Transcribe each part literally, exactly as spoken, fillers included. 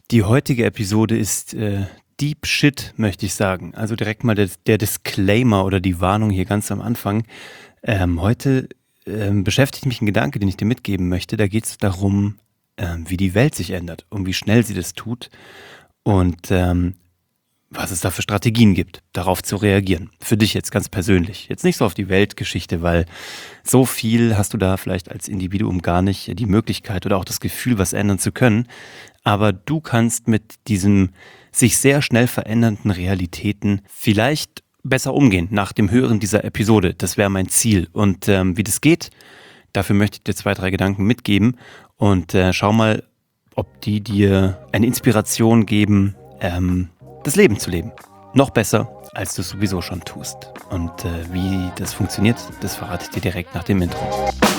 Die heutige Episode ist äh, Deep Shit, möchte ich sagen. Also direkt mal der, der Disclaimer oder die Warnung hier ganz am Anfang. Ähm, heute ähm, beschäftigt mich ein Gedanke, den ich dir mitgeben möchte. Da geht es darum, ähm, wie die Welt sich ändert und wie schnell sie das tut und ähm, was es da für Strategien gibt, darauf zu reagieren. Für dich jetzt ganz persönlich. Jetzt nicht so auf die Weltgeschichte, weil so viel hast du da vielleicht als Individuum gar nicht die Möglichkeit oder auch das Gefühl, was ändern zu können. Aber du kannst mit diesem sich sehr schnell verändernden Realitäten vielleicht besser umgehen nach dem Hören dieser Episode. Das wäre mein Ziel. Und ähm, wie das geht, dafür möchte ich dir zwei, drei Gedanken mitgeben. Und äh, schau mal, ob die dir eine Inspiration geben, ähm, das Leben zu leben. Noch besser, als du es sowieso schon tust. Und äh, wie das funktioniert, das verrate ich dir direkt nach dem Intro.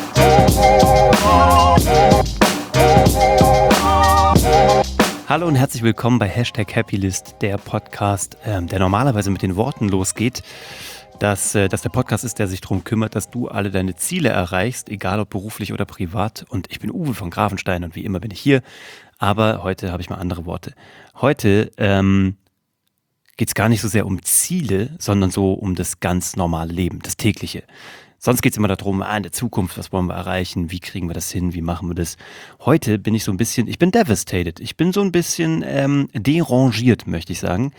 Hallo und herzlich willkommen bei Hashtag Happylist, der Podcast, ähm, der normalerweise mit den Worten losgeht, dass, äh, dass der Podcast ist, der sich darum kümmert, dass du alle deine Ziele erreichst, egal ob beruflich oder privat. Und ich bin Uwe von Grafenstein und wie immer bin ich hier. Aber heute habe ich mal andere Worte. Heute ähm, geht es gar nicht so sehr um Ziele, sondern so um das ganz normale Leben, das tägliche. Sonst geht es immer darum, ah, in der Zukunft, was wollen wir erreichen, wie kriegen wir das hin, wie machen wir das. Heute bin ich so ein bisschen, ich bin devastated, ich bin so ein bisschen ähm, derangiert, möchte ich sagen,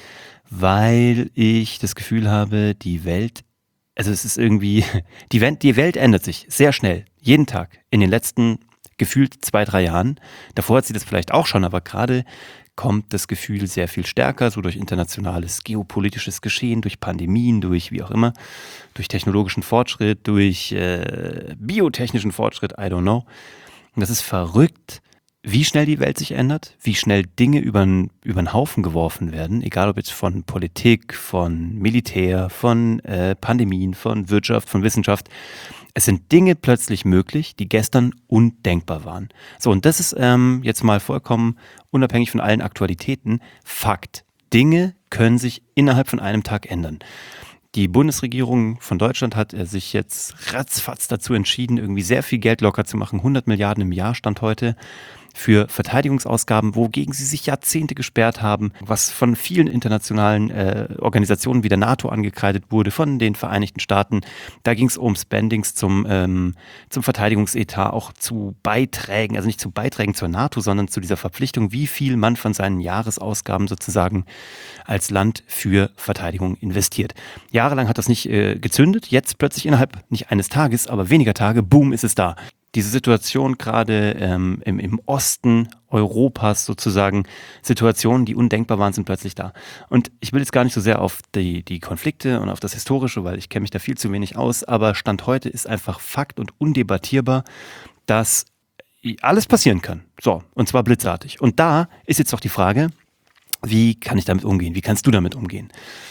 weil ich das Gefühl habe, die Welt, also es ist irgendwie, die Welt, die Welt ändert sich sehr schnell, jeden Tag, in den letzten gefühlt zwei, drei Jahren. Davor hat sie das vielleicht auch schon, aber gerade kommt das Gefühl sehr viel stärker, so durch internationales geopolitisches Geschehen, durch Pandemien, durch wie auch immer, durch technologischen Fortschritt, durch äh, biotechnischen Fortschritt, I don't know. Und das ist verrückt, wie schnell die Welt sich ändert, wie schnell Dinge über den Haufen geworfen werden, egal ob jetzt von Politik, von Militär, von äh, Pandemien, von Wirtschaft, von Wissenschaft. Es sind Dinge plötzlich möglich, die gestern undenkbar waren. So, und das ist ähm, jetzt mal vollkommen unabhängig von allen Aktualitäten Fakt. Dinge können sich innerhalb von einem Tag ändern. Die Bundesregierung von Deutschland hat äh, sich jetzt ratzfatz dazu entschieden, irgendwie sehr viel Geld locker zu machen. hundert Milliarden im Jahr stand heute für Verteidigungsausgaben, wogegen sie sich Jahrzehnte gesperrt haben, was von vielen internationalen äh, Organisationen wie der NATO angekreidet wurde, von den Vereinigten Staaten. Da ging es um Spendings zum, ähm, zum Verteidigungsetat, auch zu Beiträgen, also nicht zu Beiträgen zur NATO, sondern zu dieser Verpflichtung, wie viel man von seinen Jahresausgaben sozusagen als Land für Verteidigung investiert. Jahrelang hat das nicht äh, gezündet, jetzt plötzlich innerhalb nicht eines Tages, aber weniger Tage, boom, ist es da. Diese Situation gerade ähm, im, im Osten Europas sozusagen, Situationen, die undenkbar waren, sind plötzlich da. Und ich will jetzt gar nicht so sehr auf die, die Konflikte und auf das Historische, weil ich kenne mich da viel zu wenig aus, aber Stand heute ist einfach Fakt und undebattierbar, dass alles passieren kann. So, und zwar blitzartig. Und da ist jetzt doch die Frage, wie kann ich damit umgehen? Wie kannst du damit umgehen?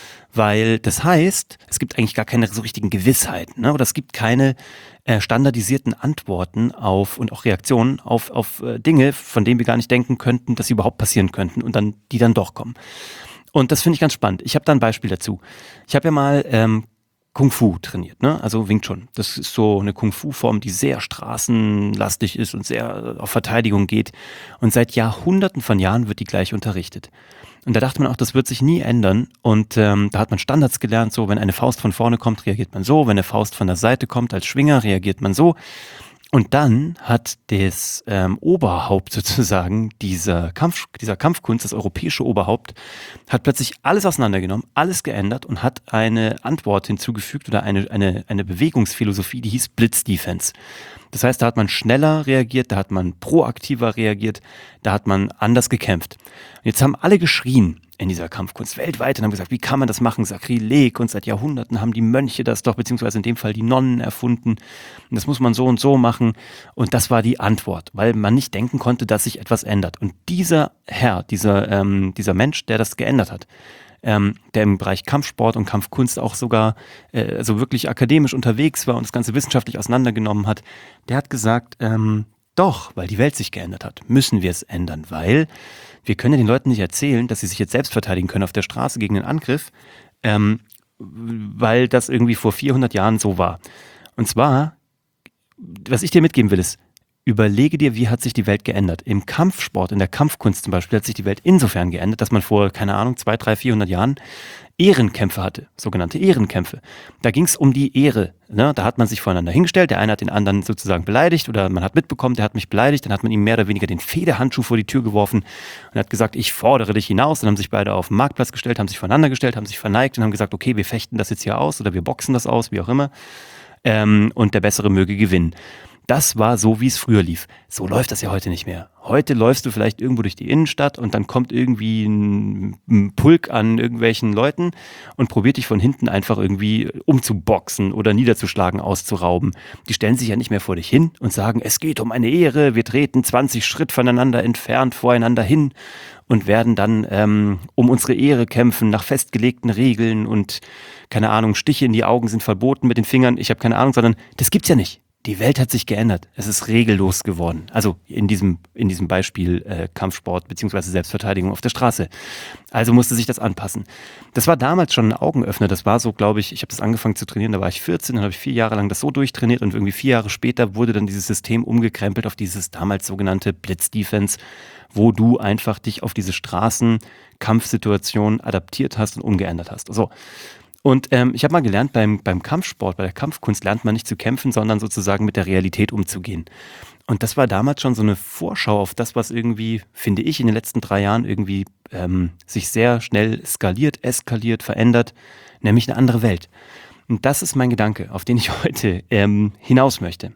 Weil das heißt, es gibt eigentlich gar keine so richtigen Gewissheiten, ne? Oder es gibt keine äh, standardisierten Antworten auf und auch Reaktionen auf, auf äh, Dinge, von denen wir gar nicht denken könnten, dass sie überhaupt passieren könnten und dann die dann doch kommen. Und das finde ich ganz spannend. Ich habe da ein Beispiel dazu. Ich habe ja mal ähm, Kung Fu trainiert, ne? Also Wing Chun. Das ist so eine Kung Fu Form, die sehr straßenlastig ist und sehr auf Verteidigung geht. Und seit Jahrhunderten von Jahren wird die gleich unterrichtet. Und da dachte man auch, das wird sich nie ändern. Und ähm, da hat man Standards gelernt, so wenn eine Faust von vorne kommt, reagiert man so. Wenn eine Faust von der Seite kommt als Schwinger, reagiert man so. Und dann hat das ähm, Oberhaupt sozusagen dieser Kampf, dieser Kampfkunst, das europäische Oberhaupt, hat plötzlich alles auseinandergenommen, alles geändert und hat eine Antwort hinzugefügt oder eine, eine, eine Bewegungsphilosophie, die hieß Blitzdefense. Das heißt, da hat man schneller reagiert, da hat man proaktiver reagiert, da hat man anders gekämpft. Und jetzt haben alle geschrien in dieser Kampfkunst weltweit und haben gesagt, wie kann man das machen? Sakrileg, und seit Jahrhunderten haben die Mönche das doch, beziehungsweise in dem Fall die Nonnen erfunden. Und das muss man so und so machen. Und das war die Antwort, weil man nicht denken konnte, dass sich etwas ändert. Und dieser Herr, dieser, ähm, dieser Mensch, der das geändert hat, ähm, der im Bereich Kampfsport und Kampfkunst auch sogar äh, also wirklich akademisch unterwegs war und das Ganze wissenschaftlich auseinandergenommen hat, der hat gesagt, ähm, doch, weil die Welt sich geändert hat, müssen wir es ändern, weil wir können ja den Leuten nicht erzählen, dass sie sich jetzt selbst verteidigen können auf der Straße gegen einen Angriff, ähm, weil das irgendwie vor vierhundert Jahren so war. Und zwar, was ich dir mitgeben will, ist, Überlege dir, wie hat sich die Welt geändert. Im Kampfsport, in der Kampfkunst zum Beispiel, hat sich die Welt insofern geändert, dass man vor, keine Ahnung, zweihundert, dreihundert, vierhundert Jahren Ehrenkämpfe hatte, sogenannte Ehrenkämpfe. Da ging es um die Ehre. Ne? Da hat man sich voreinander hingestellt, der eine hat den anderen sozusagen beleidigt oder man hat mitbekommen, der hat mich beleidigt, dann hat man ihm mehr oder weniger den Fehdehandschuh vor die Tür geworfen und hat gesagt, ich fordere dich hinaus. Dann haben sich beide auf den Marktplatz gestellt, haben sich voneinander gestellt, haben sich verneigt und haben gesagt, okay, wir fechten das jetzt hier aus oder wir boxen das aus, wie auch immer. Ähm, und der Bessere möge gewinnen. Das war so, wie es früher lief. So läuft das ja heute nicht mehr. Heute läufst du vielleicht irgendwo durch die Innenstadt und dann kommt irgendwie ein, ein Pulk an irgendwelchen Leuten und probiert dich von hinten einfach irgendwie umzuboxen oder niederzuschlagen, auszurauben. Die stellen sich ja nicht mehr vor dich hin und sagen, es geht um eine Ehre, wir treten zwanzig Schritt voneinander entfernt voreinander hin und werden dann ähm, um unsere Ehre kämpfen nach festgelegten Regeln und keine Ahnung, Stiche in die Augen sind verboten mit den Fingern, ich habe keine Ahnung, sondern das gibt's ja nicht. Die Welt hat sich geändert. Es ist regellos geworden. Also in diesem, in diesem Beispiel äh, Kampfsport bzw. Selbstverteidigung auf der Straße. Also musste sich das anpassen. Das war damals schon ein Augenöffner. Das war so, glaube ich, ich habe das angefangen zu trainieren, da war ich vierzehn, dann habe ich vier Jahre lang das so durchtrainiert und irgendwie vier Jahre später wurde dann dieses System umgekrempelt auf dieses damals sogenannte Blitz-Defense, wo du einfach dich auf diese Straßenkampfsituation adaptiert hast und umgeändert hast. So. Und ähm, ich habe mal gelernt, beim, beim Kampfsport, bei der Kampfkunst lernt man nicht zu kämpfen, sondern sozusagen mit der Realität umzugehen. Und das war damals schon so eine Vorschau auf das, was irgendwie, finde ich, in den letzten drei Jahren irgendwie ähm, sich sehr schnell skaliert, eskaliert, verändert, nämlich eine andere Welt. Und das ist mein Gedanke, auf den ich heute ähm, hinaus möchte.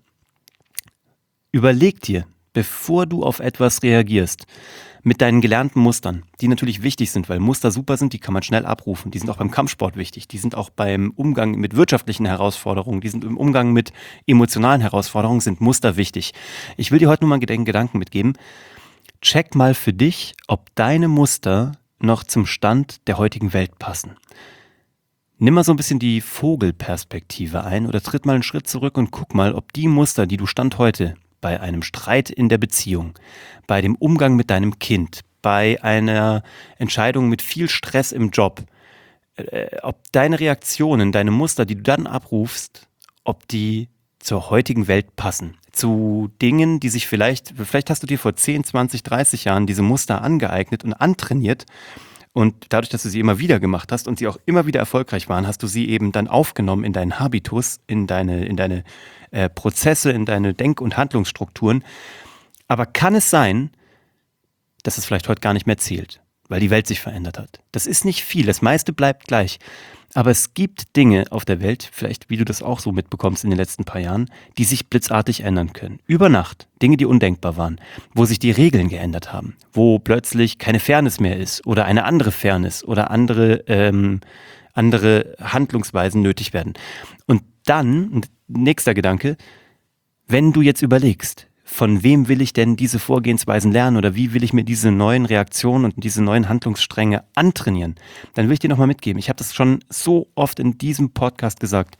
Überleg dir, bevor du auf etwas reagierst, mit deinen gelernten Mustern, die natürlich wichtig sind, weil Muster super sind, die kann man schnell abrufen. Die sind auch beim Kampfsport wichtig, die sind auch beim Umgang mit wirtschaftlichen Herausforderungen, die sind im Umgang mit emotionalen Herausforderungen, sind Muster wichtig. Ich will dir heute nur mal einen Gedanken mitgeben. Check mal für dich, ob deine Muster noch zum Stand der heutigen Welt passen. Nimm mal so ein bisschen die Vogelperspektive ein oder tritt mal einen Schritt zurück und guck mal, ob die Muster, die du Stand heute bei einem Streit in der Beziehung, bei dem Umgang mit deinem Kind, bei einer Entscheidung mit viel Stress im Job, äh, ob deine Reaktionen, deine Muster, die du dann abrufst, ob die zur heutigen Welt passen. Zu Dingen, die sich vielleicht, vielleicht hast du dir vor zehn, zwanzig, dreißig Jahren diese Muster angeeignet und antrainiert und dadurch, dass du sie immer wieder gemacht hast und sie auch immer wieder erfolgreich waren, hast du sie eben dann aufgenommen in deinen Habitus, in deine, in deine äh, Prozesse, in deine Denk- und Handlungsstrukturen. Aber kann es sein, dass es vielleicht heute gar nicht mehr zählt, weil die Welt sich verändert hat? Das ist nicht viel, das meiste bleibt gleich. Aber es gibt Dinge auf der Welt, vielleicht wie du das auch so mitbekommst in den letzten paar Jahren, die sich blitzartig ändern können. Über Nacht, Dinge, die undenkbar waren, wo sich die Regeln geändert haben, wo plötzlich keine Fairness mehr ist oder eine andere Fairness oder andere, ähm, andere Handlungsweisen nötig werden. Und dann, nächster Gedanke, wenn du jetzt überlegst, von wem will ich denn diese Vorgehensweisen lernen oder wie will ich mir diese neuen Reaktionen und diese neuen Handlungsstränge antrainieren, dann will ich dir nochmal mitgeben. Ich habe das schon so oft in diesem Podcast gesagt.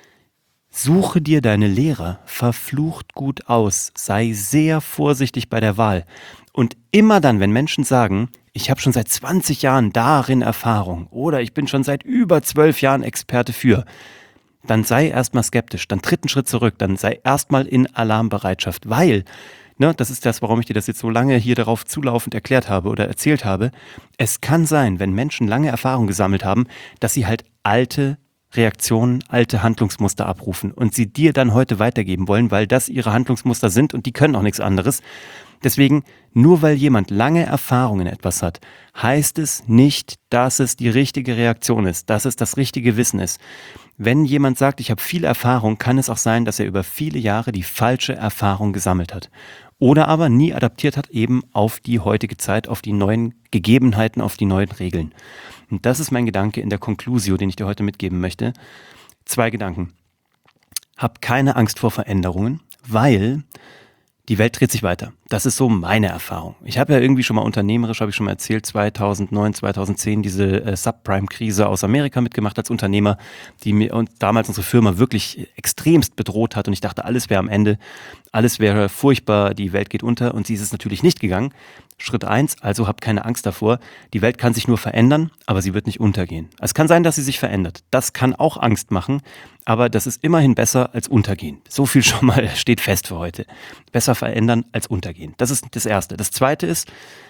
Suche dir deine Lehrer verflucht gut aus. Sei sehr vorsichtig bei der Wahl. Und immer dann, wenn Menschen sagen, ich habe schon seit zwanzig Jahren darin Erfahrung oder ich bin schon seit über zwölf Jahren Experte für, dann sei erstmal skeptisch, dann tritt einen Schritt zurück, dann sei erstmal in Alarmbereitschaft, weil, ne, das ist das, warum ich dir das jetzt so lange hier darauf zulaufend erklärt habe oder erzählt habe, es kann sein, wenn Menschen lange Erfahrung gesammelt haben, dass sie halt alte Reaktionen, alte Handlungsmuster abrufen und sie dir dann heute weitergeben wollen, weil das ihre Handlungsmuster sind und die können auch nichts anderes. Deswegen, nur weil jemand lange Erfahrung in etwas hat, heißt es nicht, dass es die richtige Reaktion ist, dass es das richtige Wissen ist. Wenn jemand sagt, ich habe viel Erfahrung, kann es auch sein, dass er über viele Jahre die falsche Erfahrung gesammelt hat. Oder aber nie adaptiert hat eben auf die heutige Zeit, auf die neuen Gegebenheiten, auf die neuen Regeln. Und das ist mein Gedanke in der Conclusio, den ich dir heute mitgeben möchte. Zwei Gedanken. Hab keine Angst vor Veränderungen, weil die Welt dreht sich weiter. Das ist so meine Erfahrung. Ich habe ja irgendwie schon mal unternehmerisch, habe ich schon mal erzählt, zweitausendneun, zweitausendzehn diese äh, Subprime-Krise aus Amerika mitgemacht als Unternehmer, die mir und damals unsere Firma wirklich extremst bedroht hat und ich dachte, alles wäre am Ende, alles wäre furchtbar, die Welt geht unter und sie ist es natürlich nicht gegangen. Schritt eins, also habt keine Angst davor. Die Welt kann sich nur verändern, aber sie wird nicht untergehen. Es kann sein, dass sie sich verändert. Das kann auch Angst machen, aber das ist immerhin besser als untergehen. So viel schon mal steht fest für heute. Besser verändern als untergehen. Das ist das Erste. Das Zweite ist,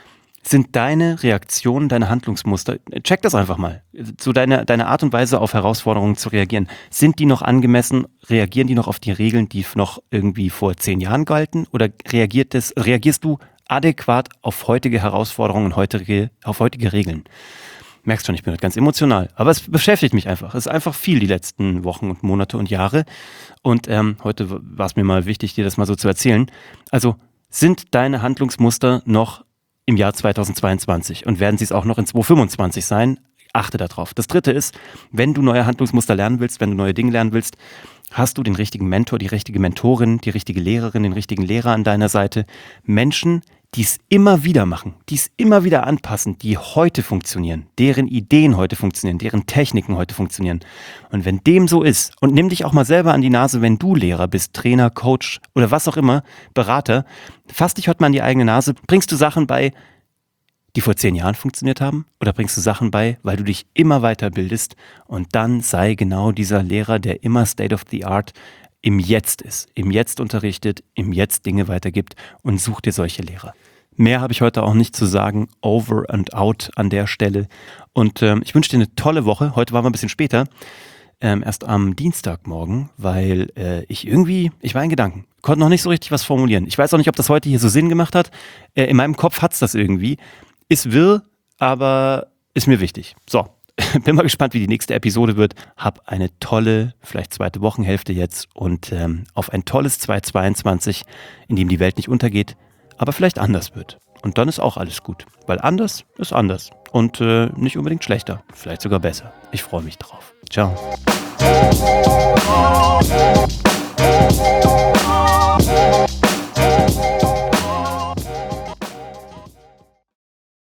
sind deine Reaktionen, deine Handlungsmuster, check das einfach mal, so deine, deine Art und Weise auf Herausforderungen zu reagieren. Sind die noch angemessen? Reagieren die noch auf die Regeln, die noch irgendwie vor zehn Jahren galten? Oder reagiert das, reagierst du adäquat auf heutige Herausforderungen und heutige, auf heutige Regeln? Merkst schon, ich bin heute ganz emotional, aber es beschäftigt mich einfach. Es ist einfach viel die letzten Wochen und Monate und Jahre und ähm, heute war es mir mal wichtig, dir das mal so zu erzählen. Also sind deine Handlungsmuster noch im Jahr zweitausendzweiundzwanzig und werden sie es auch noch in zweitausendfünfundzwanzig sein? Achte darauf. Das Dritte ist, wenn du neue Handlungsmuster lernen willst, wenn du neue Dinge lernen willst, hast du den richtigen Mentor, die richtige Mentorin, die richtige Lehrerin, den richtigen Lehrer an deiner Seite. Menschen, die es immer wieder machen, die es immer wieder anpassen, die heute funktionieren, deren Ideen heute funktionieren, deren Techniken heute funktionieren. Und wenn dem so ist, und nimm dich auch mal selber an die Nase, wenn du Lehrer bist, Trainer, Coach oder was auch immer, Berater, fass dich heute mal an die eigene Nase, bringst du Sachen bei, die vor zehn Jahren funktioniert haben? Oder bringst du Sachen bei, weil du dich immer weiterbildest und dann sei genau dieser Lehrer, der immer State of the Art im Jetzt ist, im Jetzt unterrichtet, im Jetzt Dinge weitergibt und such dir solche Lehrer. Mehr habe ich heute auch nicht zu sagen, over and out an der Stelle. Und ähm, ich wünsche dir eine tolle Woche. Heute waren wir ein bisschen später, ähm, erst am Dienstagmorgen, weil äh, ich irgendwie, ich war in Gedanken, konnte noch nicht so richtig was formulieren. Ich weiß auch nicht, ob das heute hier so Sinn gemacht hat. Äh, in meinem Kopf hat's das irgendwie. Ist wirr, aber ist mir wichtig. So. Bin mal gespannt, wie die nächste Episode wird. Hab eine tolle, vielleicht zweite Wochenhälfte jetzt und ähm, auf ein tolles zweitausendzweiundzwanzig, in dem die Welt nicht untergeht, aber vielleicht anders wird. Und dann ist auch alles gut, weil anders ist anders und äh, nicht unbedingt schlechter, vielleicht sogar besser. Ich freue mich drauf. Ciao.